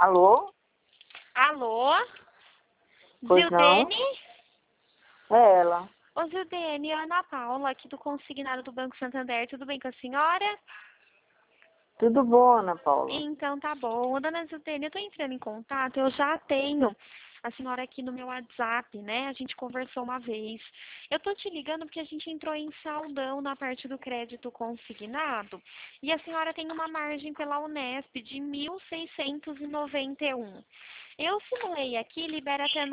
Alô? Alô? Pois não? Zildene? É ela. Ô, Zildene, é a Ana Paula, aqui do consignado do Banco Santander. Tudo bem com a senhora? Tudo bom, Ana Paula? Então, tá bom. Ô, dona Zildene, eu tô entrando em contato, eu já tenho a senhora aqui no meu WhatsApp, né? A gente conversou uma vez. Eu tô te ligando porque a gente entrou em saldão na parte do crédito consignado e a senhora tem uma margem pela Unesp de 1.691. Eu simulei aqui, libera até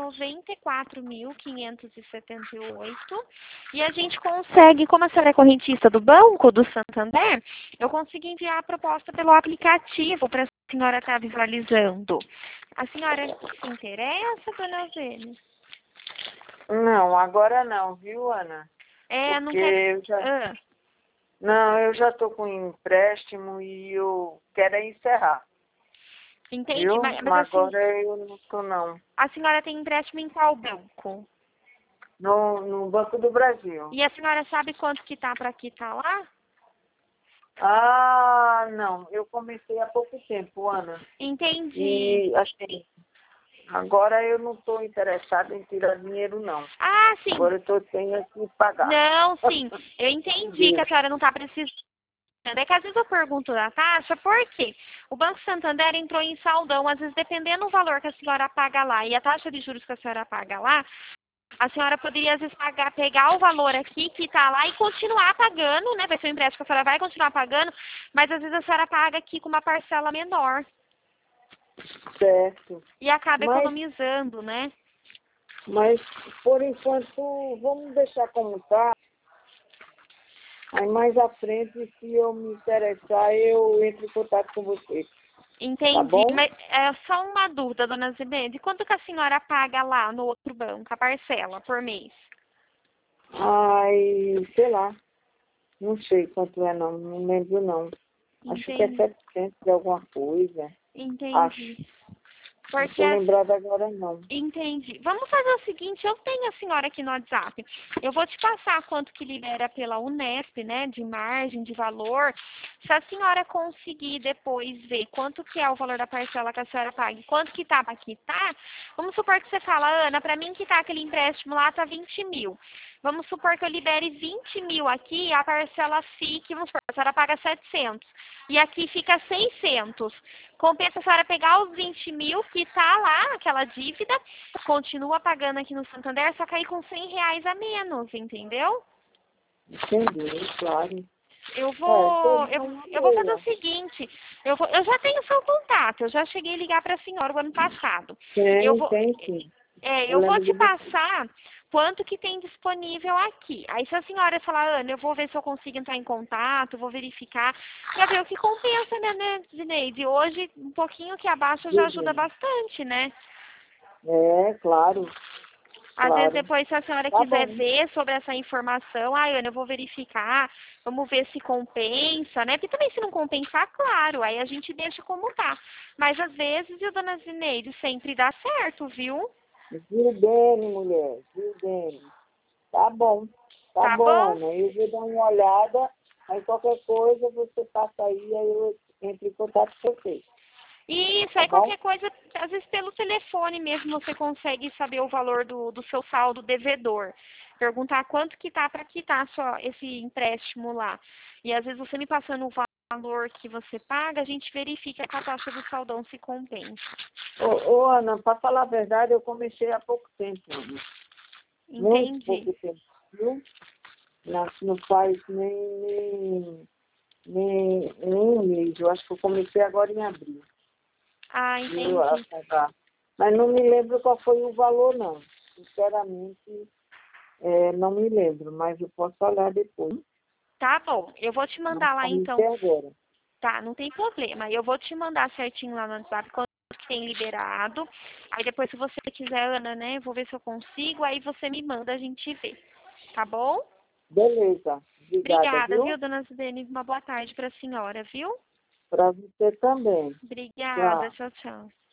94.578 e a gente consegue, como a senhora é correntista do banco, do Santander, eu consigo enviar a proposta pelo aplicativo para a senhora estar visualizando. A senhora se interessa, dona Eugênia? Não, agora não, viu, Ana? É, não Porque quer... eu já... Ah, Não, eu já tô com empréstimo e eu quero é encerrar, entende? viu? Mas Mas assim, agora eu não tô, não. a senhora tem empréstimo em qual banco? No Banco do Brasil. E a senhora sabe quanto que tá para quitar lá? Ah, não. Eu comecei há pouco tempo, Ana. Entendi. E, assim, agora eu não estou interessada em tirar dinheiro, não. Ah, sim. Agora tenho que pagar. Não, sim. Eu entendi que a senhora não está precisando. É que às vezes eu pergunto da taxa, por quê? O Banco Santander entrou em saldão, às vezes dependendo do valor que a senhora paga lá e a taxa de juros que a senhora paga lá, a senhora poderia às vezes pegar o valor aqui que está lá e continuar pagando, né? Vai ser um empréstimo que a senhora vai continuar pagando, mas às vezes a senhora paga aqui com uma parcela menor Certo. e acaba Mas, economizando, né? mas, por enquanto, vamos deixar como tá. Aí mais à frente, se eu me interessar, eu entro em contato com você. Tá Entendi, bom? mas é só uma dúvida, dona Zibede. Quanto que a senhora paga lá no outro banco, a parcela, por mês? Ai, sei lá. Não sei quanto é, não. Não lembro, não. Acho que é Entendi, 700 de alguma coisa. Acho. entendi. Não Porque estou lembrada agora, não. entendi. Vamos fazer o seguinte, eu tenho a senhora aqui no WhatsApp. Eu vou te passar quanto que libera pela Unesp, né, de margem, de valor. Se a senhora conseguir depois ver quanto que é o valor da parcela que a senhora paga e quanto que tá para quitar, vamos supor que você fala, Ana, para mim quitar aquele empréstimo lá tá 20 mil. Vamos supor que eu libere 20 mil aqui, a parcela fique, vamos supor, a senhora paga 700 e aqui fica 600. Compensa a senhora pegar os 20 mil que tá lá, aquela dívida, continua pagando aqui no Santander, só cair com 100 reais a menos, entendeu? Entendi, claro. Eu É, vou, seria eu, uma eu vou fazer o boa. seguinte, eu já tenho seu contato, eu já cheguei a ligar para a senhora o ano passado. Eu Tem, vou, tem sim. Eu eu vou lembro te de você. passar quanto que tem disponível aqui. Aí se a senhora falar, Ana, eu vou ver se eu consigo entrar em contato, vou verificar, para ver o que compensa, né, Zineide? Hoje, um pouquinho que abaixa já ajuda Diga. bastante, né? É, claro, Às vezes claro. depois, se a senhora Tá quiser bom. ver sobre essa informação, Ana, eu vou verificar, vamos ver se compensa, né? Porque também se não compensar, claro, aí a gente deixa como tá. Mas às vezes, viu, dona Zineide, sempre dá certo, viu? Gildene, mulher. Gildene. Tá Tá bom, bom? Ana. Eu vou dar uma olhada. Aí qualquer coisa você passa aí eu entro em contato com você. Isso, Tá aí bom? qualquer coisa, às vezes pelo telefone mesmo você consegue saber o valor do seu saldo devedor. Perguntar quanto que tá para quitar só esse empréstimo lá. E às vezes você me passando o valor que você paga, a gente verifica que a taxa do saldão se compensa. Ô, Ana, para falar a verdade, eu comecei há pouco tempo, Ana. Muito Entendi. pouco tempo, viu? Não faz nem um mês. Eu acho que eu comecei agora em abril. Ah, Viu? A entendi. pagar. Mas não me lembro qual foi o valor, não. Sinceramente, não me lembro, mas eu posso olhar depois. Tá bom, eu vou te Mas mandar lá então. comecei agora. Tá, não tem problema. Eu vou te mandar certinho lá no WhatsApp quanto que tem liberado. Aí depois, se você quiser, Ana, né, eu vou ver se eu consigo. Aí você me manda, a gente vê. Tá bom? Beleza. Obrigada, Obrigada, viu? viu, dona Zidane? Uma boa tarde para a senhora, viu? Para você também. Obrigada, Tchau. tchau, tchau.